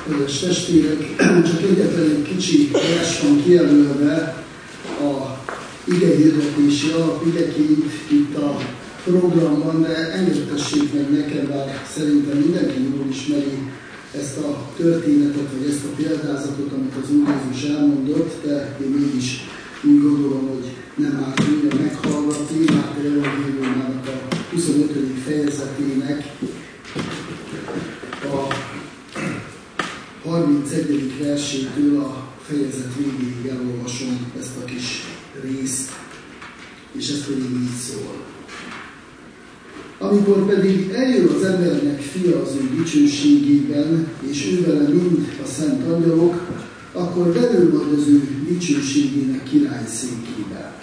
kedves testvérek, csak egyetlen egy kicsi vers van kijelölve a igehirdetési alapigeként itt a programban, de engedtessék meg nekem, bár szerintem mindenki jól ismeri ezt a történetet, vagy ezt a példázatot, amit az Úr Jézus elmondott, de én mégis úgy gondolom, hogy nem árt újra meghallgatni, Máté evangéliumának a 25. fejezetének a 31. versétől a fejezet végéig elolvasom ezt a kis részt, és ez pedig így szól. Amikor pedig eljön az embernek fia az ő dicsőségében, és ő vele mind a szent angyalok, akkor belül majd az ő dicsőségének királyszékébe.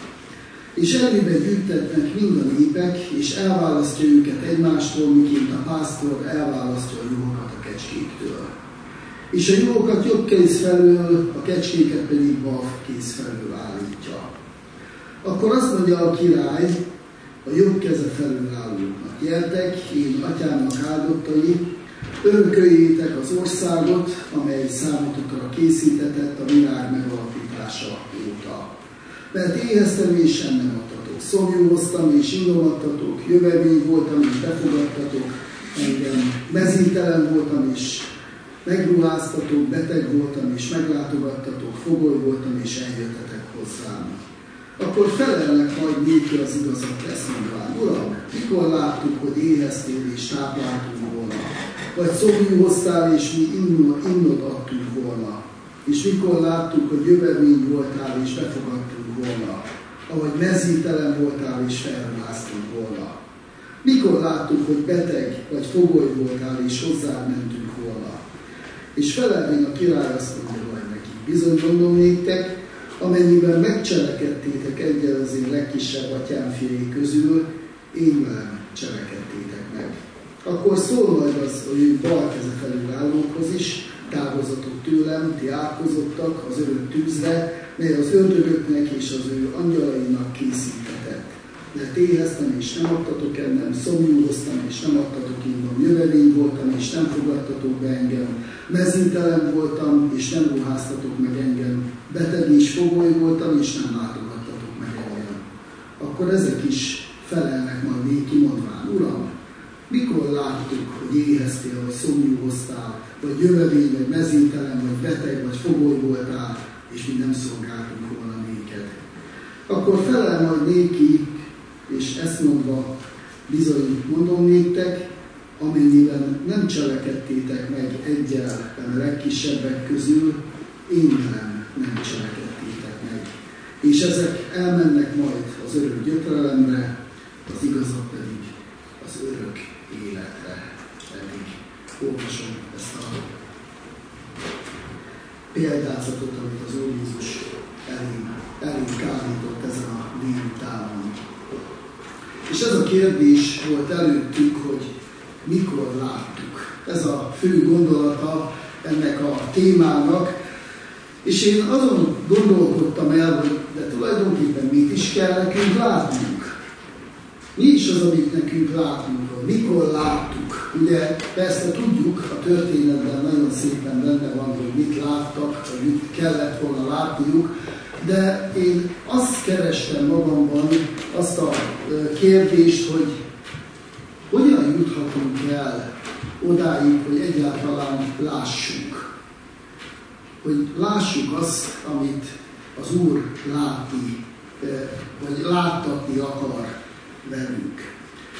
És elébe gyűjtetnek mind a népek, és elválasztja őket egymástól, miként a pásztor elválasztja a juhokat a kecskéktől. És a juhokat jobb kéz felől, a kecskéket pedig bal kéz felől állítja. Akkor azt mondja a király a jobb keze felől állóknak: gyertek, én atyámnak áldottai, örököljétek az országot, amely számotokra készítetett a világ megalapítása óta. Mert éheztem és sem nem adtatok, szomjúztam és innovattatok, jövevény voltam és befogadtatok engem, mezítelen voltam és megruháztatok, beteg voltam és meglátogattatok, fogoly voltam és eljöttetek hozzám. Akkor felelnek majd néki az igazat, ezt mondván: Uram, mikor láttuk, hogy éheztél és tápláltunk volna? Vagy szomjúztál és mi innot adtunk volna? És mikor láttuk, hogy jövevény voltál és befogadtunk volna? Ahogy mezítelen voltál és felruháztunk volna? Mikor láttuk, hogy beteg vagy fogoly voltál és hozzád mentünk volna? És felelvén a király azt mondja majd neki: bizony mondom néktek, amennyiben megcselekedtétek egyel az én legkisebb atyám fiai közül, én velem cselekedtétek meg. Akkor szól majd az ő bal keze felül állókhoz is: távozatok tőlem, ti átkozottak az örök tűzre, mely az ördögöknek és az ő angyalainak készítetett. Mert éheztem és nem adtatok ennem, szomjúztam és nem adtatok innom, jövevény voltam és nem fogadtatok be engem, mezítelen voltam és nem ruháztatok meg engem, beteg és fogoly voltam és nem látogattatok meg engem. Akkor ezek is felelnek majd néki, mondván: Uram, mikor láttuk, hogy éheztél, vagy szomjúztál, vagy jövevény, vagy mezítelen, vagy beteg, vagy fogoly voltál, és mi nem szolgáltunk volna néked? Akkor felel majd néki, és ezt mondva: bizony mondom néktek, amennyiben nem cselekedtétek meg egyel a legkisebbek közül, én velem nem cselekedtétek meg. És ezek elmennek majd az örök gyötrelemre, az igazak pedig az örök életre. Eddig olvasom ezt a példázatot, amit az Úr Jézus elénk állított ezen a délutánon. És ez a kérdés volt előttük, hogy mikor láttuk. Ez a fő gondolata ennek a témának. És én azon gondolkodtam el, hogy de tulajdonképpen mit is kell nekünk látnunk. Mi is az, amit nekünk látnunk van? Mikor láttuk? Ugye persze tudjuk, a történetben nagyon szépen benne van, hogy mit láttak, vagy mit kellett volna látniuk, de én azt kerestem magamban, azt a kérdést, hogy hogyan juthatunk el odáig, hogy egyáltalán lássuk. Hogy lássuk azt, amit az Úr látni, vagy láttatni akar velünk.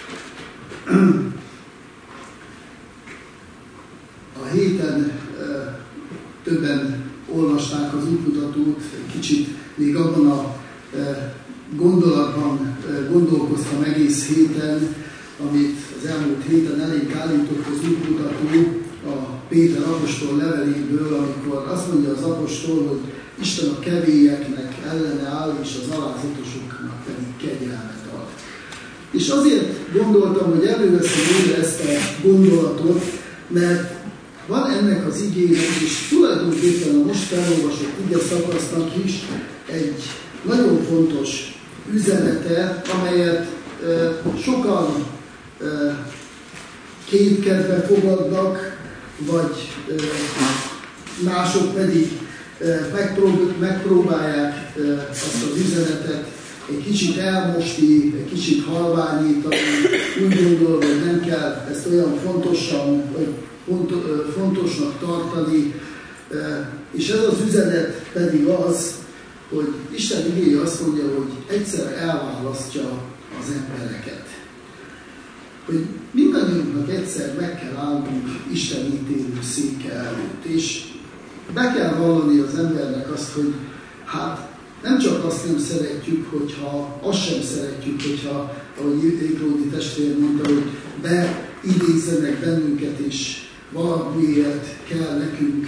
A héten többen olvasták az útmutatót, egy kicsit még abban a gondolatban gondolkoztam egész héten, amit az elmúlt héten elénk állított az útmutató a Péter apostol leveléből, amikor azt mondja az apostol, hogy Isten a kevélyeknek ellene áll, és az alázatosoknak pedig kegyelmet ad. És azért gondoltam, hogy előveszem újra ezt a gondolatot, mert van ennek az igének, és tulajdonképpen a most felolvasott ige szakasznak is egy nagyon fontos üzenete, amelyet sokan kétkedve fogadnak, vagy mások pedig megpróbálják azt az üzenetet egy kicsit elmosni, egy kicsit halványítani, úgy gondolom, hogy nem kell ezt olyan fontosnak tartani, és ez az üzenet pedig az, hogy Isten igéje azt mondja, hogy egyszer elválasztja az embereket. Hogy mindannyiunknak egyszer meg kell állnunk Isten ítélő széke előtt, és be kell vallani az embernek azt, hogy hát nem csak azt nem szeretjük, azt sem szeretjük, hogyha, ahogy Ékródi testvér mondta, hogy beidézzenek bennünket, és valamiért kell nekünk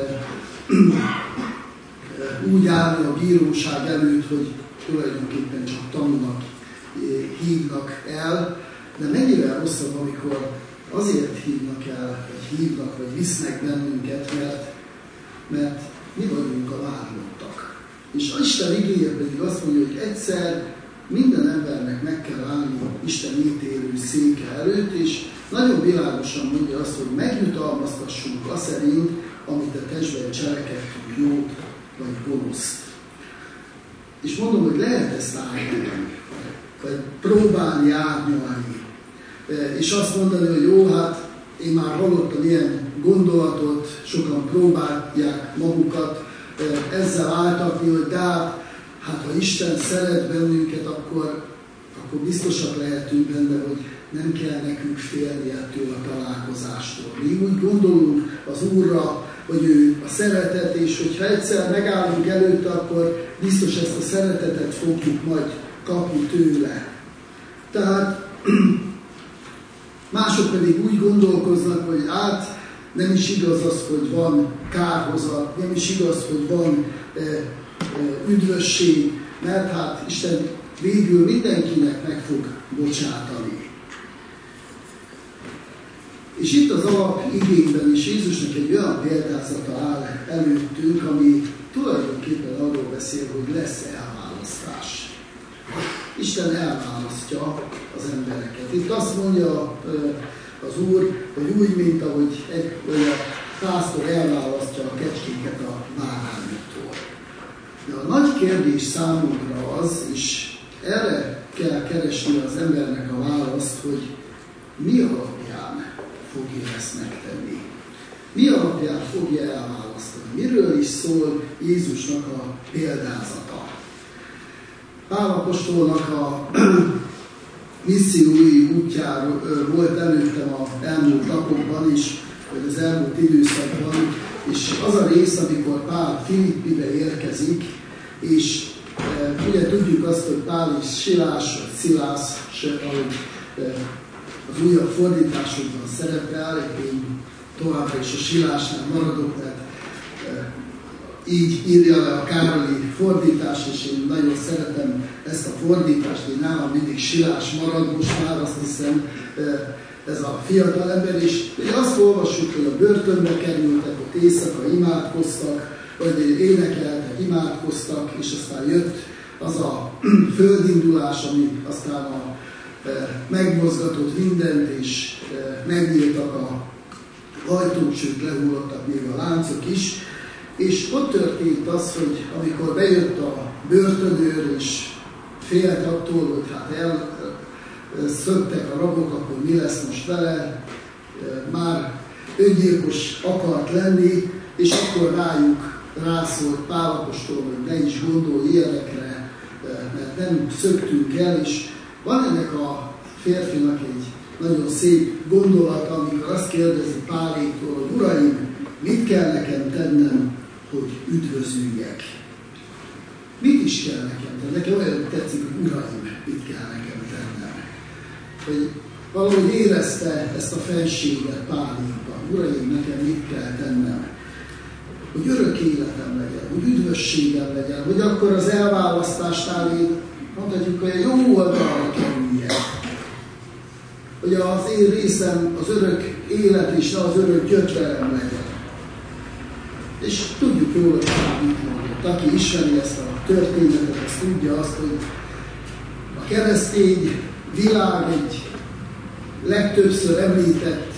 úgy állni a bíróság előtt, hogy tulajdonképpen csak tanulnak, hívnak el, de mennyire rosszabb, amikor azért hívnak el, vagy hívnak, vagy visznek bennünket, mert mi vagyunk a vádlottak. És Isten igéje pedig azt mondja, hogy egyszer minden embernek meg kell állni Isten ítélő széke előtt, és nagyon világosan mondja azt, hogy megjutalmaztassunk azt szerint, amit a testben cselekedtünk, jót vagy gonoszt. És mondom, hogy lehet ezt árnyalni, vagy próbálni árnyalni. És azt mondani, hogy jó, hát én már hallottam ilyen gondolatot, sokan próbálják magukat ezzel áltatni, hogy de hát ha Isten szeret bennünket, akkor biztosak lehetünk benne, hogy nem kell nekünk félni ettől a találkozástól. Mi úgy gondolunk az Úrra, hogy ő a szeretet, és hogyha egyszer megállunk előtte, akkor biztos ezt a szeretetet fogjuk majd kapni tőle. Tehát mások pedig úgy gondolkoznak, hogy nem is igaz az, hogy van kárhozat, nem is igaz, hogy van üdvösség, mert hát Isten végül mindenkinek meg fog bocsátani. És itt az alapigényben is Jézusnak egy olyan példázata áll előttünk, ami tulajdonképpen arról beszél, hogy lesz elválasztás. Isten elválasztja az embereket. Itt azt mondja az Úr, hogy úgy, mint ahogy a pásztor elválasztja a kecskéket a bárányoktól. De a nagy kérdés számunkra az, és erre kell keresni az embernek a választ, hogy mi alapján fogja ezt megtenni. Mi alapján fogja elválasztani? Miről is szól Jézusnak a példázata? Pál apostolnak a missziói útjáról volt előttem az elmúlt napokban is, vagy az elmúlt időszakban, és az a rész, amikor Pál Filippibe érkezik, és ugye tudjuk azt, hogy Pál és Silás, vagy Szilász, ahogy az újabb fordításokban szerepel, én továbbra is a Silásnál maradok, mert így írja le a Károli fordítást, és én nagyon szeretem ezt a fordítást, én nálam mindig Silás marad, most már azt hiszem ez a fiatal ember, és ugye azt olvassuk, hogy a börtönbe kerültek, ott éjszaka imádkoztak, vagy énekeltek, imádkoztak, és aztán jött az a földindulás, ami aztán megmozgatott mindent, és megnyíltak a ajtók, sőt lehullottak még a láncok is, és ott történt az, hogy amikor bejött a börtönőr, és félt attól, hogy hát elszöktek a rabok, akkor mi lesz most vele, már öngyilkos akart lenni, és akkor rászólt Pál apostol, hogy ne is gondolj ilyenekre, mert nem szöktünk el, és van ennek a férfinak egy nagyon szép gondolata, amikor azt kérdezi Páléktól, hogy uraim, mit kell nekem tennem, hogy üdvözüljek? Mit is kell nekem tennem? Nekem olyan tetszik, hogy uraim, mit kell nekem tennem? Hogy valahogy érezte ezt a fenséget Pálékban. Uraim, nekem mit kell tennem? Hogy örök életem legyen, hogy üdvösségem legyen, hogy akkor az elválasztásnál én mondhatjuk, hogy egy jó oldalra kerüljek. Hogy az én részem az örök élet és ne az örök gyötrelem legyen. És tudjuk jól, hogy mit mondott. Aki ismeri ezt a történetet, az tudja azt, hogy a keresztény világ egy legtöbbször említett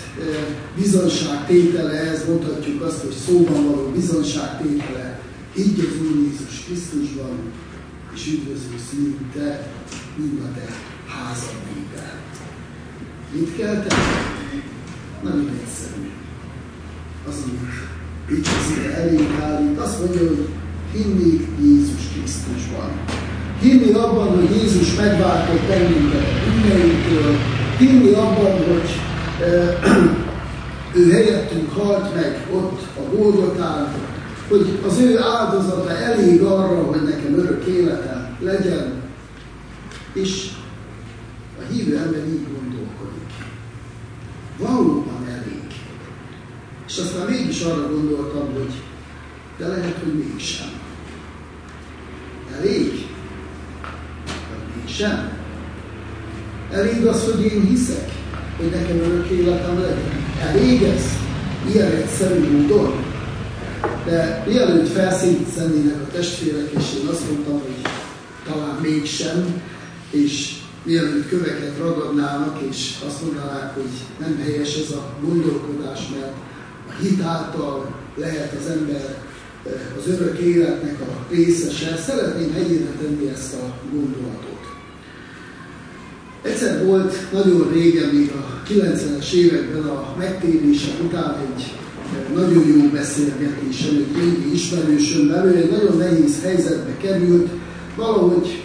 bizonyságtétele, mondhatjuk azt, hogy szóban való bizonyságtétele, higgy az Úr Jézus Krisztusban, és üdvözülsz mind te, mind a te házad népe. Mit kell tenni? Nagyon egyszerű. Az, amit itt az ide elénk állít, azt mondja, hogy hinni Jézus Krisztusban. Hinni abban, hogy Jézus megváltott bennünket a bűneinktől, hinni abban, hogy ő helyettünk halt meg ott a Golgotán, hogy az ő áldozata elég arra, hogy nekem örök életem legyen, és a hívő ember így gondolkodik. Valóban elég. És aztán mégis arra gondoltam, hogy de lehet, hogy mégsem. Elég? Vagy mégsem? Elég az, hogy én hiszek, hogy nekem örök életem legyen. Elég ez? Ilyen egyszerű módon? De mielőtt felszítszennének a testvérek, és én azt mondtam, hogy talán mégsem, és mielőtt köveket ragadnának, és azt mondanák, hogy nem helyes ez a gondolkodás, mert a hit által lehet az ember az örök életnek a részese. Szeretném helyére tenni ezt a gondolatot. Egyszer volt nagyon régen, még a 90-es években a megtérések után egy nagyon jó beszélgetésem, egy régi ismerősömmel, ő egy nagyon nehéz helyzetbe került, valahogy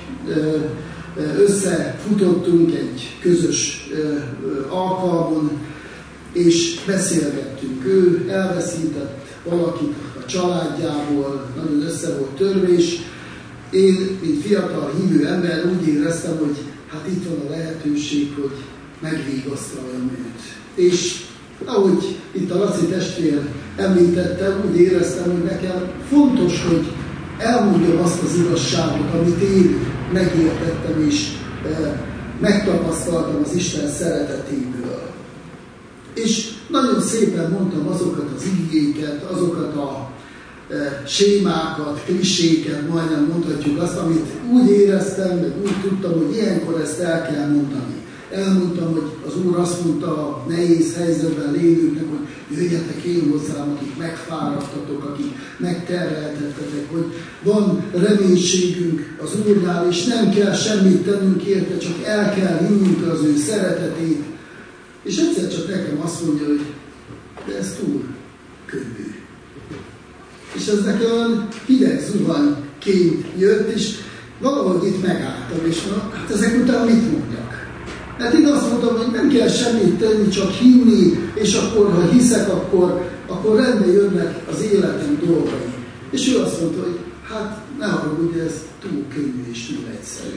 összefutottunk egy közös alkalmon, és beszélgettünk. Ő elveszített valakit a családjából, nagyon össze volt törve, és én, mint fiatal hívő ember úgy éreztem, hogy hát itt van a lehetőség, hogy megvigasztaljam őt. És ahogy itt a Laci testvér említette, úgy éreztem, hogy nekem fontos, hogy elmondjam azt az igazságot, amit én megértettem és megtapasztaltam az Isten szeretetéből. És nagyon szépen mondtam azokat az igéket, azokat a sémákat, kliséket, majdnem mondhatjuk azt, amit úgy éreztem, meg úgy tudtam, hogy ilyenkor ezt el kell mondani. Elmondtam, hogy az Úr azt mondta a nehéz helyzetben lévőknek, hogy jöjjetek én hozzám, akik megfáradtatok, akik megterheltettetek, hogy van reménységünk az Úrnál, és nem kell semmit tennünk érte, csak el kell hinnünk az ő szeretetét. És egyszer csak nekem azt mondja, hogy de ez túl könnyű. És ez nekem olyan hideg zuhanyként jött, és valahogy itt megálltam, és hát ezek után mit mondjak? Mert én azt mondtam, hogy nem kell semmit tenni, csak hinni, és akkor, ha hiszek, akkor rendbe jönnek az életem dolgai. És ő azt mondta, hogy hát ne haragudj, ez túl könnyű és túl egyszerű.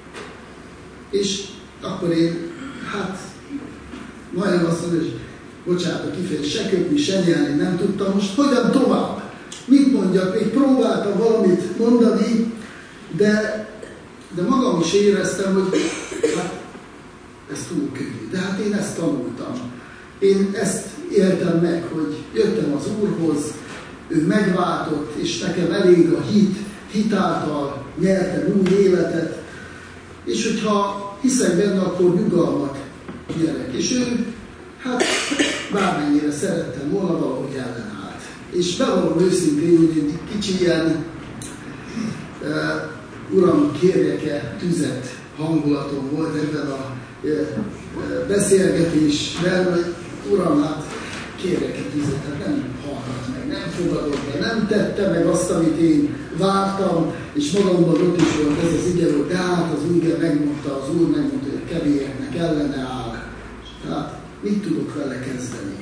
És akkor én, hát majdnem azt mondom, hogy bocsánat, a kifejezés, se köpni, se nyelni nem tudtam, most hogyan tovább? Mit mondjak? Még próbáltam valamit mondani, de magam is éreztem, hogy hát ez túl könnyű. De hát én ezt tanultam. Én ezt éltem meg, hogy jöttem az Úrhoz, ő megváltott, és nekem elég a hit által nyertem új életet, és hogyha hiszek benne, akkor nyugalmat nyerek. És ő, hát bármennyire szerettem volna, valahogy ellenállt. És bevallom őszintén, hogy egy kicsi ilyen Uram, kérjek-e tüzet hangulatom volt ebben a beszélgetésben, hogy Uram, hát kérjek-e tüzet, hát nem hallgat meg, nem fogadott be, nem tette meg azt, amit én vártam, és magamban ott is volt ez az ige, hogy de hát az ige megmondta, az Úr megmondta, hogy a kevélyeknek ellene áll. Tehát mit tudok vele kezdeni?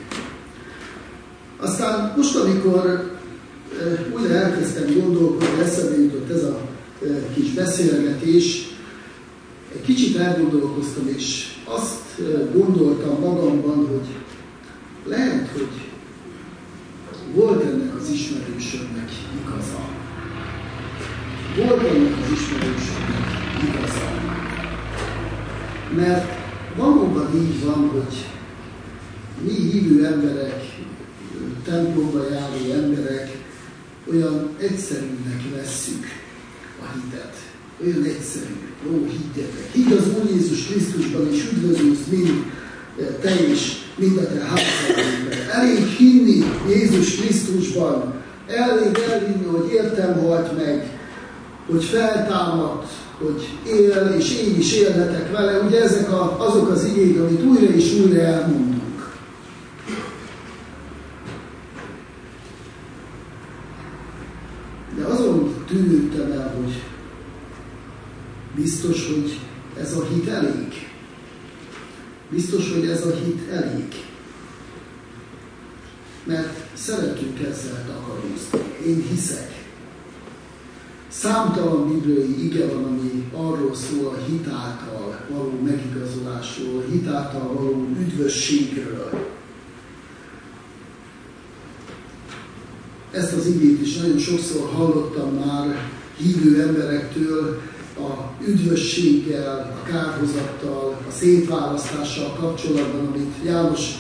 Aztán most, amikor újra elkezdtem gondolkodni, eszembe jutott ez a kis beszélgetés, egy kicsit elgondolkoztam, és azt gondoltam magamban, hogy lehet, hogy volt ennek az ismerősömnek igaza. Volt ennek az ismerősömnek igaza. Mert valóban így van, hogy mi hívő emberek, templomba járó emberek olyan egyszerűnek vesszük a hitet. Olyan egyszerű. Ó, higgyetek. Higgy az Úr Jézus Krisztusban, és üdvözülsz mind te is mind a te házadban. Elég hinni Jézus Krisztusban, elég elhinni, hogy értem halt meg, hogy feltámadt, hogy él, és én is élhetek vele. Ugye ezek azok az igék, amit újra és újra elmondunk. De azon tűnődtem el, hogy biztos, hogy ez a hit elég. Biztos, hogy ez a hit elég. Mert szeretünk ezzel takarózni. Én hiszek. Számtalan bibliai ige van, ami arról szól a hit által való megigazolásról, hit által való üdvösségről. Ezt az igét is nagyon sokszor hallottam már hívő emberektől, a üdvösséggel, a kárhozattal, a szétválasztással kapcsolatban, amit János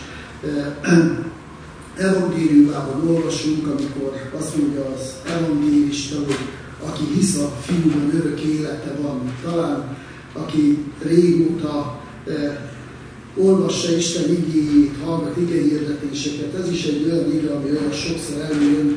evangéliumában olvasunk, amikor azt mondja az evangélista, hogy aki hisz a Fiúban, örök élete van. Talán aki régóta olvassa Isten igéjét, hallgat igehirdetéseket, ez is egy olyan ige, ami olyan sokszor előjön.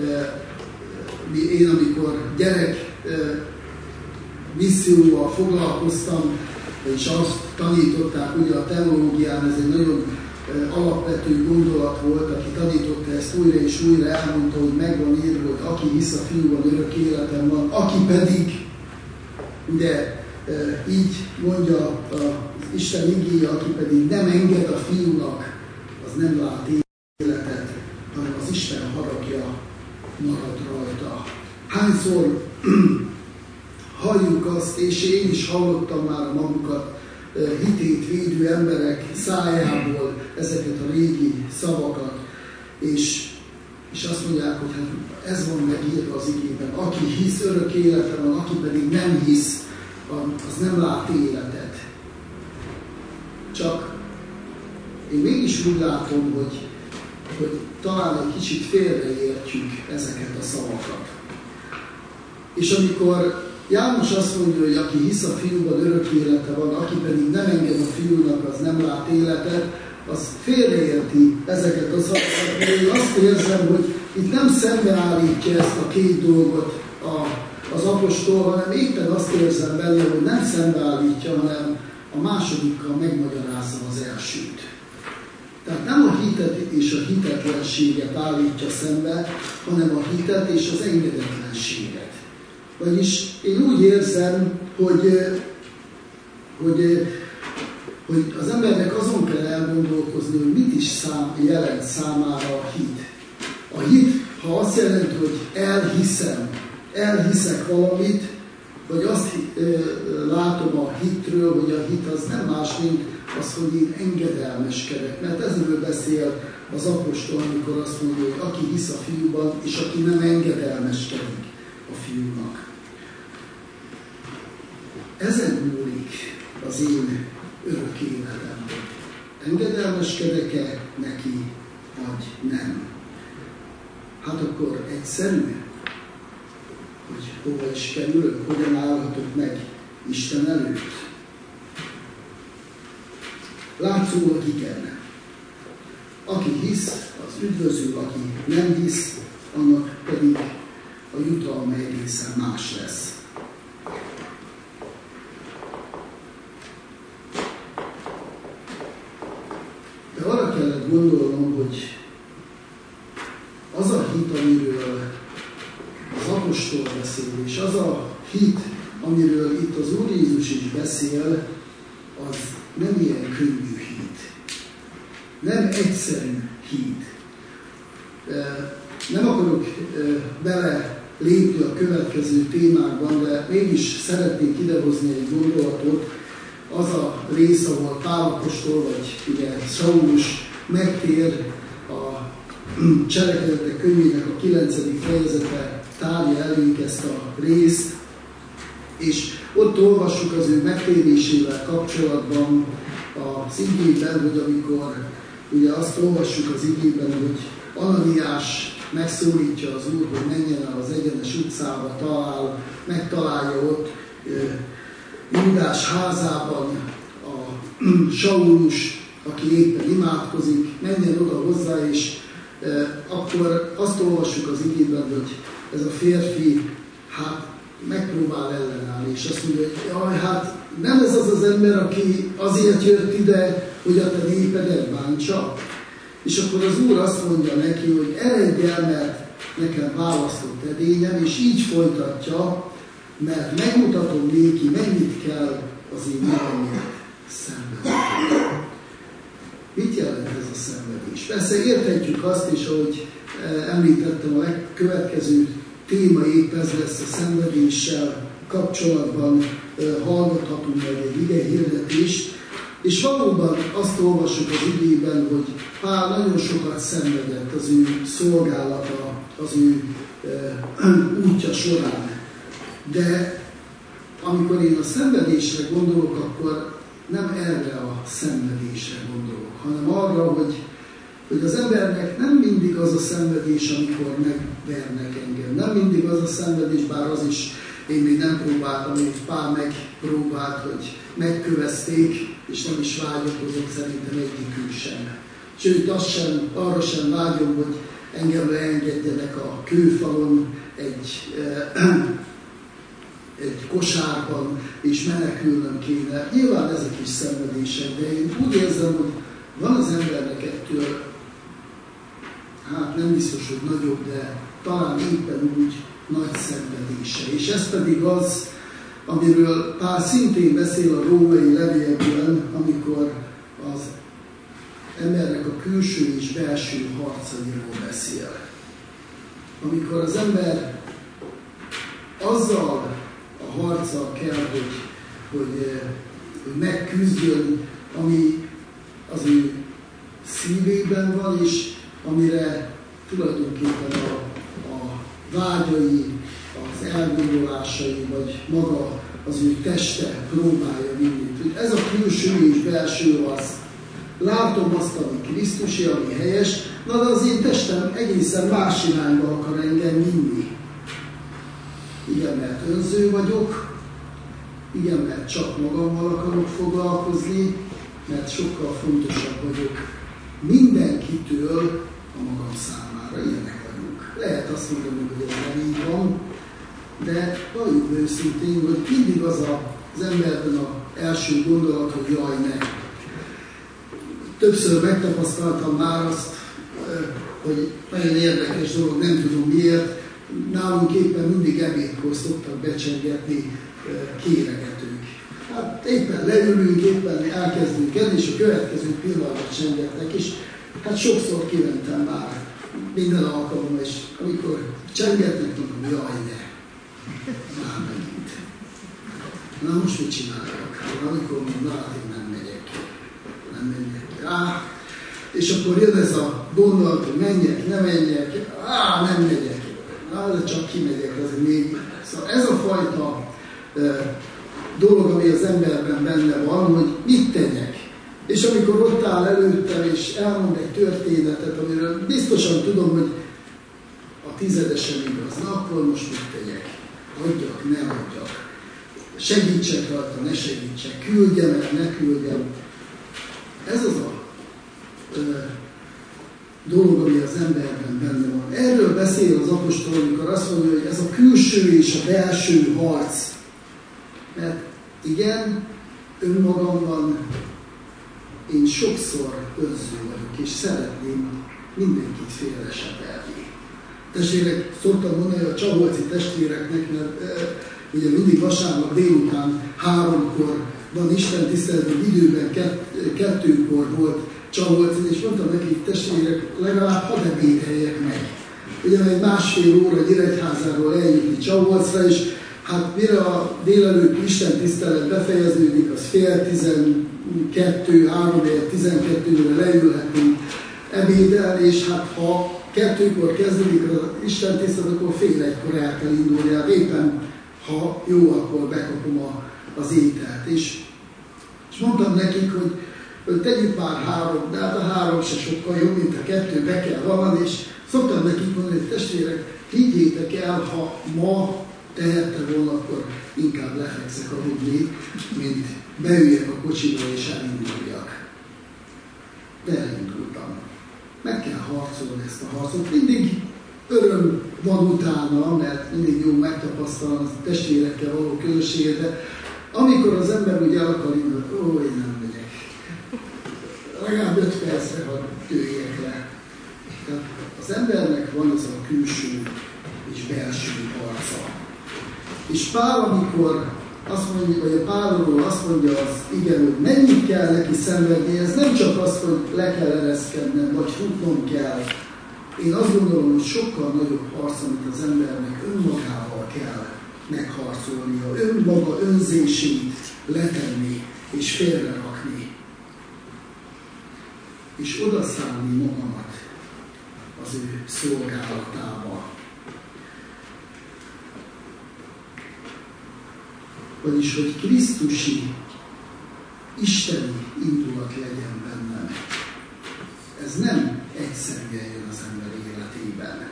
Én amikor gyerek misszióval foglalkoztam, és azt tanították ugye a teológián, ez egy nagyon alapvető gondolat volt, aki tanította ezt újra és újra, elmondta, hogy megvan írva, hogy aki hisz a Fiúban, örök életem van, aki pedig, ugye így mondja az Isten igéje, aki pedig nem enged a Fiúnak, az nem lát életet, hanem az Isten haragja marad rajta. Hányszor halljuk azt, és én is hallottam már a magukat hitét védő emberek szájából ezeket a régi szavakat, és azt mondják, hogy hát ez van megírva az igében. Aki hisz, örök élete van, aki pedig nem hisz, az nem lát életet. Csak én mégis úgy látom, hogy talán egy kicsit félreértjük ezeket a szavakat. És amikor János azt mondja, hogy aki hisz a Fiúban, örök élete van, aki pedig nem enged a Fiúnak, az nem lát életet, az félreérti ezeket a szavakat. Én azt érzem, hogy itt nem szembeállítja ezt a két dolgot az apostol, hanem éppen azt érzem benne, hogy nem szembeállítja, hanem a másodikkal megmagyarázza az elsőt. Tehát nem a hitet és a hitetlenséget állítja szembe, hanem a hitet és az engedetlenséget. Vagyis én úgy érzem, hogy az embernek azon kell elgondolkozni, hogy mit is jelent számára a hit. A hit, ha azt jelenti, hogy elhiszek valamit, vagy azt látom a hitről, hogy a hit az nem más, mint az, hogy én engedelmeskedek. Mert ezzel beszél az apostol, amikor azt mondja, hogy aki hisz a Fiúban, és aki nem engedelmeskedik a Fiúnak. Ezen múlik az én örök életem. Engedelmeskedek-e neki, vagy nem? Hát akkor egyszerű, hogy hova is kerülök, hogyan állhatok meg Isten előtt. Látszólag igen. Aki hisz, az üdvözül, aki nem hisz, annak pedig a jutalma egészen más lesz. De arra kellett gondolnom, hogy az a hit, amiről az apostol beszél, és az a hit, amiről itt az Úr Jézus is beszél, az nem ilyen könnyű hit. Nem egyszerű hit. Nem akarok bele lépni a következő témákban, de mégis szeretnék idehozni egy gondolatot. Az a rész, ahol Pál apostol, vagy ugye Saulus megtér, a Cselekedetek könyvének a 9. fejezete tárja elénk ezt a részt, és ott olvassuk az ő megtérésével kapcsolatban az igében, hogy amikor ugye azt olvassuk az igében, hogy Ananiás megszólítja az Úr, hogy menjen el az egyenes utcába, megtalálja ott Júdás házában a Saulust, aki éppen imádkozik, menjen oda hozzá, és akkor azt olvassuk az igében, hogy ez a férfi megpróbál ellenállni, és azt mondja, hogy jaj, hát nem ez az ember, aki azért jött ide, hogy a te népedet bántsa. És akkor az Úr azt mondja neki, hogy eredj el, mert nekem választott edényem, és így folytatja, mert megmutatom néki, mennyit kell az én nevemért szenvedni. Mit jelent ez a szenvedés? Persze érthetjük azt is, ahogy említettem, a következő téma épp ez lesz a szenvedéssel kapcsolatban, hallgathatunk meg egy ige hirdetést, és valóban azt olvassuk az igében, hogy Pál nagyon sokat szenvedett az ő szolgálata, az ő útja során. De amikor én a szenvedésre gondolok, akkor nem erre a szenvedésre gondolok, hanem arra, hogy az embernek nem mindig az a szenvedés, amikor megvernek engem. Nem mindig az a szenvedés, bár az is én még nem próbáltam, amit Pál megpróbált, hogy megkövezték, és nem is vágyakozok szerintem egyikük sem. Sőt, arra sem vágyom, hogy engem leengedjenek a kőfalon egy kosárban, és menekülnöm kéne. Nyilván ezek is szenvedések, de én úgy érzem, hogy van az embernek ettől, nem biztos, hogy nagyobb, de talán éppen úgy nagy szenvedése. És ez pedig az, amiről Pál szintén beszél a római levélben, amikor az embernek a külső és belső harcairól beszél. Amikor az ember azzal a harccal kell, hogy megküzdjön, ami az ő szívében van, és amire tulajdonképpen a vágyai, az elgondolásai, vagy maga az ő teste próbálja vinni. Ez a külső és belső az. Látom azt, ami Krisztusi, ami helyes, de az én testem egészen más irányba akar engem vinni. Igen, mert önző vagyok, igen, mert csak magammal akarok foglalkozni, mert sokkal fontosabb vagyok mindenkitől a magam számára. Ilyenek vagyunk. Lehet azt mondani, hogy ez nem így van, de valljuk őszintén, hogy mindig az emberben az első gondolat, hogy jaj, ne. Többször megtapasztaltam már azt, hogy nagyon érdekes dolog, nem tudom miért, nálunk éppen mindig ebédkor szoktak becsengetni kéregetők. Hát éppen leülünk, éppen elkezdünk enni, és a következő pillanatban csengetnek, és hát sokszor kimentem már minden alkalommal, és amikor csengetnek, mondom, jaj, ne. Már megint. Na most mit csináljak? Amikor mondom, hát én nem megyek. Nem menjek. És akkor jön ez a gondolat, hogy menjek, nem menjek, nem megyek. De csak kimegyek, azért még. Szóval ez a fajta dolog, ami az emberben benne van, hogy mit tegyek. És amikor ott áll előttem, és elmond egy történetet, amiről biztosan tudom, hogy a tizedesen igaz, na akkor most mit tegyek? Adjak, ne adjak. Segítsek rajta, ne segítsek. Küldjem, ne küldjem. Ez az a dolog, ami az emberben benne van. Erről beszél az apostol, amikor azt mondja, hogy ez a külső és a belső harc. Mert igen, önmagamban én sokszor önző vagyok, és szeretném mindenkit félre seperni. Testvérek, szoktam mondani a csaholci testvéreknek, mert ugye mindig vasárnap délután 3-kor van Isten tisztelet, hogy időben 2-kor volt Csaholcin, és mondtam nekik, testvérek, legalább hadd ebédeljek meg. Ugye egy 1,5 óra Nyíregyházáról eljutni Csaholcra, és hát mire a délelőtt Isten tisztelet befejeződik, az 11:30, 3:12-re leülhetünk ebédelni, és hát ha 2-kor kezdődik az Isten tisztelet, akkor 12:30 el kell indulni, hát éppen ha jó, akkor bekapom az ételt. És mondtam nekik, hogy tegyük már 3, de hát a 3 se sokkal jobb, mint a 2, be kell valani, és szoktam nekik mondani, hogy testvérek, higgyétek el, ha ma tehettem volna, akkor inkább lefekszek aludni, mint beüljek a kocsiba és elinduljak. de elindultam. Meg kell harcolni ezt a harcot. Mindig öröm van utána, mert mindig jó megtapasztalni a testvérekkel való közösséget, de amikor az ember úgy el akar indulni, én nem megyek. Legalább 5 percre, ha tőjek le. Tehát az embernek van ez a külső és belső harca. És Pál, amikor azt mondja, vagy a Pálról azt mondja az igen, hogy mennyit kell neki szenvedni, ez nem csak az, hogy le kell ereszkednem, vagy futnom kell. Én azt gondolom, hogy sokkal nagyobb harc, amit az embernek önmagával kell megharcolnia, önmaga önzését letenni és félrerakni. És odaszállni magamat az ő szolgálatába. Vagyis, hogy krisztusi, isteni indulat legyen bennem. Ez nem egyszerűen jön az ember életében.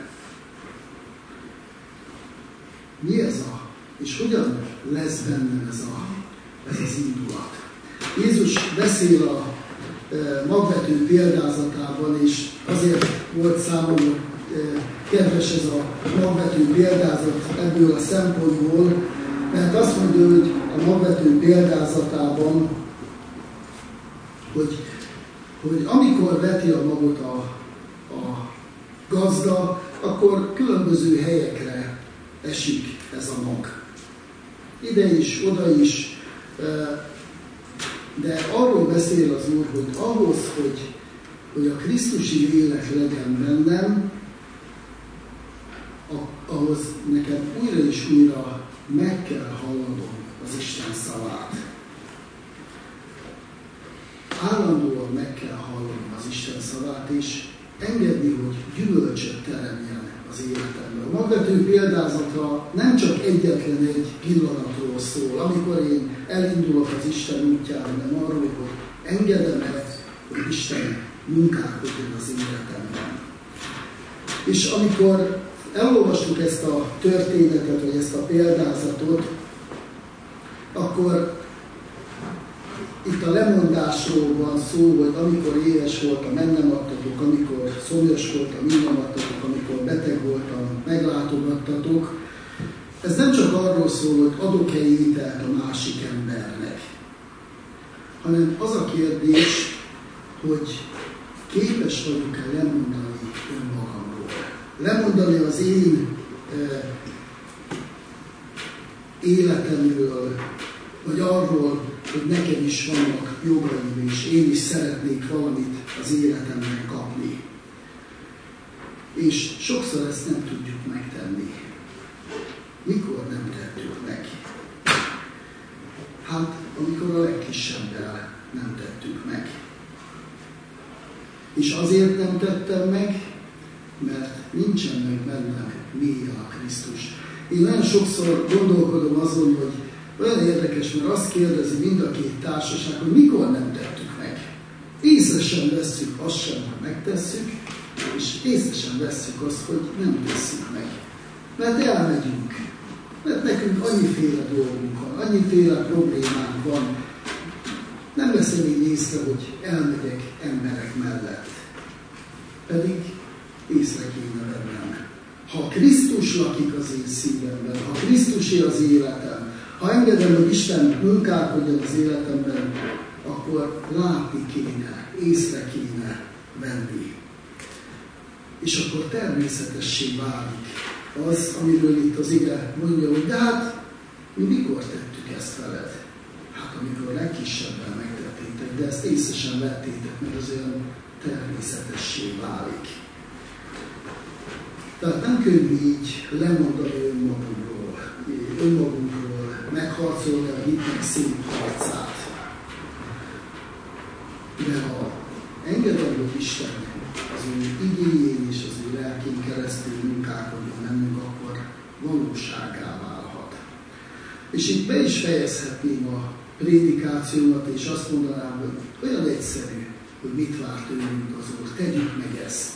Mi ez és hogyan lesz bennem ez az indulat? Jézus beszél a magvető példázatában, és azért volt számomra kedves ez a magvető példázat ebből a szempontból, mert azt mondja, hogy a magvető példázatában, hogy amikor veti a magot a gazda, akkor különböző helyekre esik ez a mag. Ide is, oda is, de arról beszél az Úr, hogy ahhoz, hogy a krisztusi lélek legyen bennem, ahhoz nekem újra és újra meg kell hallanom az Isten szavát. Állandóan meg kell hallanom az Isten szavát, és engedni, hogy gyümölcsöt teremjen az életemben. A magvető példázata nem csak egyetlen egy pillanatról szól, amikor én elindulok az Isten útjára, hanem arról, hogy engedem el, hogy Isten munkálkodjon az életemben. És amikor elolvastuk ezt a történetet, vagy ezt a példázatot, akkor itt a lemondásról van szó, hogy amikor éhes voltam, nem adtatok, amikor szomjas voltam, nem adtatok, amikor beteg voltam, meglátogattatok. Ez nem csak arról szól, hogy adok-e ételt a másik embernek, hanem az a kérdés, hogy képes vagyok-e lemondani önmagamról. Lemondani az én életemről, vagy arról, hogy nekem is vannak jogaim, és én is szeretnék valamit az életemben kapni. És sokszor ezt nem tudjuk megtenni. Mikor nem tettük meg? Hát, amikor a legkisebbel nem tettük meg. És azért nem tettem meg, mert nincsen meg bennem mélyen a Krisztus. Én nagyon sokszor gondolkodom azon, hogy olyan érdekes, mert azt kérdezi mind a két társaság, hogy mikor nem tettük meg. Észre sem vesszük azt sem, hogy megtesszük, és észre sem vesszük azt, hogy nem tesszük meg. Mert elmegyünk. Mert nekünk annyiféle dolgunk van, annyiféle problémánk van. Nem veszem én észre, hogy elmegyek emberek mellett. Pedig észre kéne vennem. Ha Krisztus lakik az én szívemben, ha Krisztusé az életem, ha engedem, hogy Isten munkálkodjon az életemben, akkor látni kéne, észre kéne venni. És akkor természetessé válik az, amiről itt az ige mondja, hogy de hát mi mikor tettük ezt veled? Hát amikor a legkisebben megtettétek, de ezt észre sem vettétek, mert az olyan természetessé válik. Tehát nem könnyű így lemondani önmagunkról, megharcolni a hitnek szép harcát. De ha engedem, hogy Isten az ő igéjén és az ő lelkén keresztül munkálkodjon bennünk, akkor valósággá válhat. És itt be is fejezhetném a prédikációmat, és azt mondanám, hogy olyan egyszerű, hogy mit vár tőlünk az Úr. Tegyük meg ezt.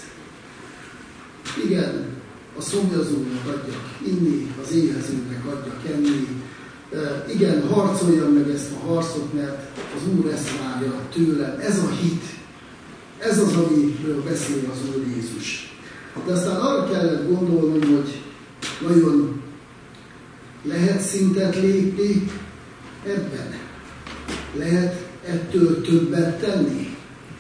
Igen, a szomjazónak adjak inni, az éhezőnek adjak enni. Igen, harcoljam meg ezt a harcot, mert az Úr ezt várja tőlem. Ez a hit. Ez az, amiről beszél az Úr Jézus. De aztán arra kellett gondolnom, hogy vajon lehet szintet lépni ebben? Lehet ettől többet tenni?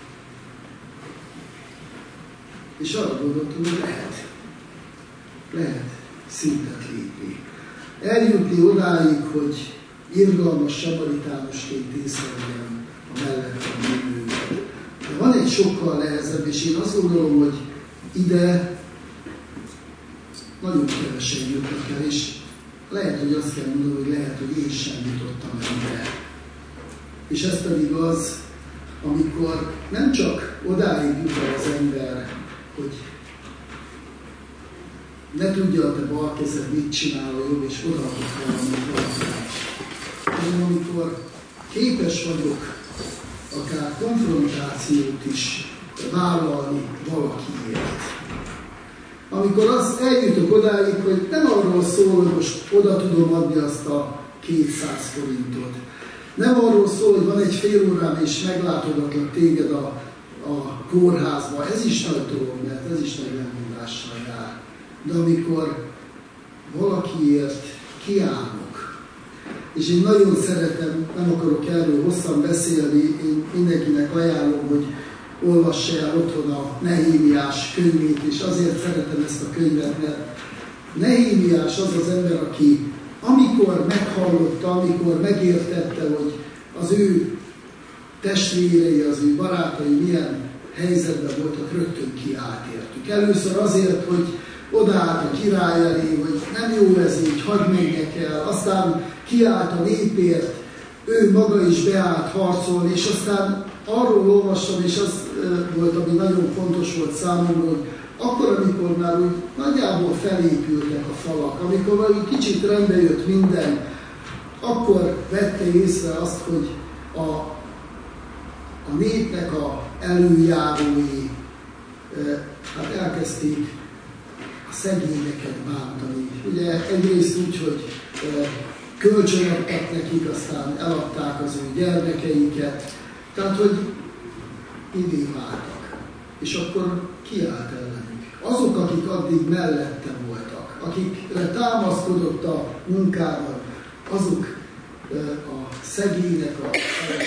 És arra gondoltam, hogy lehet szintet lépni. Eljutni odáig, hogy irgalmas samaritánusként észreveljem a mellettem lévőket. De van egy sokkal nehezebb, és én azt gondolom, hogy ide nagyon kevesen jutnak el, és lehet, hogy azt kell mondanom, hogy lehet, hogy én sem jutottam el ide. És ez pedig az, amikor nem csak odáig jut el az ember, hogy ne tudja a te bal kezed mit csinál a jobb, és odaadok valamit, hanem amikor képes vagyok akár konfrontációt is vállalni valakiért. Amikor az eljutok odáig, hogy nem arról szól, hogy most oda tudom adni azt a 200 forintot. Nem arról szól, hogy van egy fél órám, és meglátogatlak téged a kórházba. Ez is nagy dolog, mert ez is nagy lemondással jár. De amikor valakiért kiállok, és én nagyon szeretem, nem akarok erről hosszan beszélni, én mindenkinek ajánlom, hogy olvassa el otthon a Nehémiás könyvét, és azért szeretem ezt a könyvet, mert Nehémiás az az ember, aki amikor meghallotta, amikor megértette, hogy az ő testvérei, az ő barátai milyen helyzetben voltak, rögtön kiállt értük. Először azért, hogy odaállt a király elé, hogy nem jó ez így, hadd menjek el. Aztán kiállt a népért, ő maga is beállt harcolni, és aztán arról olvastam, és az volt, ami nagyon fontos volt számomra, hogy akkor, amikor már úgy nagyjából felépültek a falak, amikor valami kicsit rendbe jött minden, akkor vette észre azt, hogy a népnek a előjárói hát elkezdték a szegényeket bántani. Ugye egyrészt úgy, hogy kölcsönadtak nekik, aztán eladták az ő gyermekeiket, tehát, hogy idén váltak. És akkor kiállt ellenük. Azok, akik addig mellette voltak, akikre támaszkodott a munkában, azok a szegények, a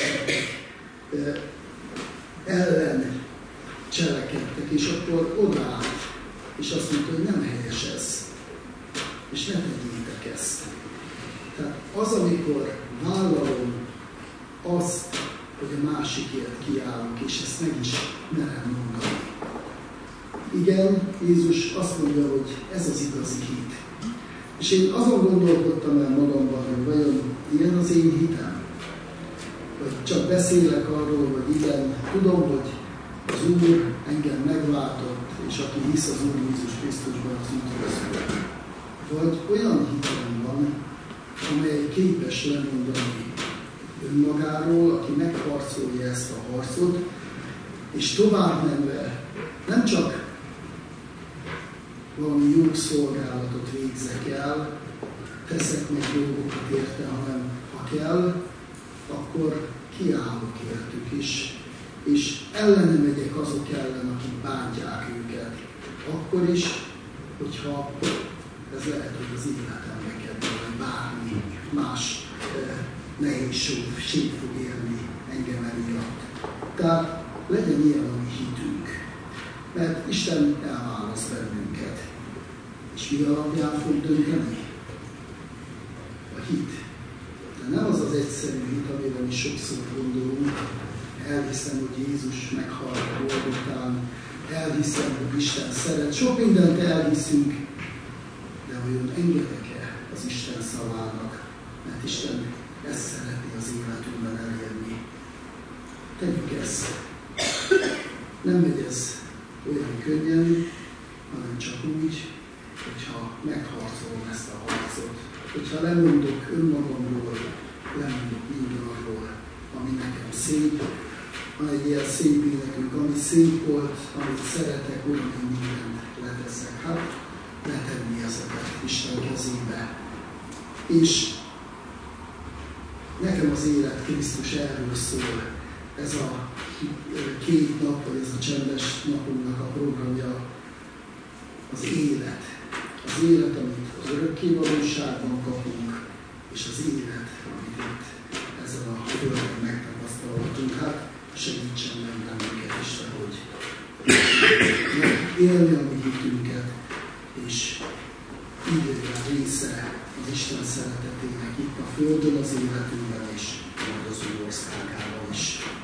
ellen cselekedtek, és akkor odaállt, és azt mondta, hogy nem helyes ez, és ne tegyétek ezt. Tehát az, amikor vállalom azt, hogy a másikért kiállok, és ezt meg is merem mondani. Igen, Jézus azt mondja, hogy ez az igazi hit. És én azon gondolkodtam el magamban, hogy vajon ilyen az én hitem? Vagy csak beszélek arról, hogy igen, tudom, hogy az Úr engem megváltott, és aki hisz az Úr Jézus Krisztusban, az üdvözül. Vagy olyan hitem van, amely képes lemondani önmagáról, aki megharcolja ezt a harcot, és tovább menve nem csak valami jó szolgálatot végzek el, teszek meg dolgokat érte, hanem ha kell, akkor kiállok értük is, és ellene megyek azok ellen, akik bántják őket. Akkor is, hogyha ez lehet, hogy az életembe kerül, vagy bármi más nehézség fog élni engem emiatt. Tehát legyen ilyen a mi hitünk, mert Isten elválaszt bennünket. És mi alapján fog dönteni? A hit. De nem az az egyszerű hit, amire mi sokszor gondolunk. Elhiszem, hogy Jézus meghalt a Golgotán, elhiszem, hogy Isten szeret. Sok mindent elhiszünk, de vajon engedek-e az Isten szavának? Mert Isten ezt szeretné az életünkben elérni. Tegyük ezt. Nem megy ez olyan könnyen, hanem csak úgy, hogyha megharcolom ezt a harcot. Hogyha lemondok önmagamról, lemondok mindenarról, ami nekem szép. Van egy ilyen szép énekünk, ami szép volt, amit szeretek, olyan, hogy mindent leteszek. Hát, letenni ezeket Isten kezébe. És nekem az élet Krisztus erről szól. ez a 2 nap, vagy ez a csendes napunknak a programja az élet. Az élet, amit az örökké valóságban kapunk, és az élet, amit itt ezen a földön megtapasztalhatunk. Hát segítsen meg bennünket, Isten, hogy élni a mi hitünket, és időben része az Isten szeretetének itt a földön, az életünkben, és majd az ő országában is.